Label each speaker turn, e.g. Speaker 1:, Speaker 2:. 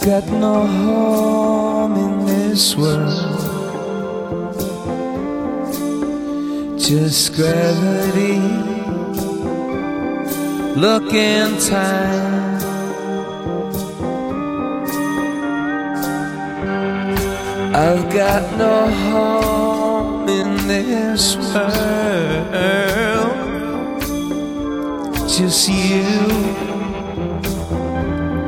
Speaker 1: got no home in this world, just gravity. Look in time, I've got no home in this world, just you.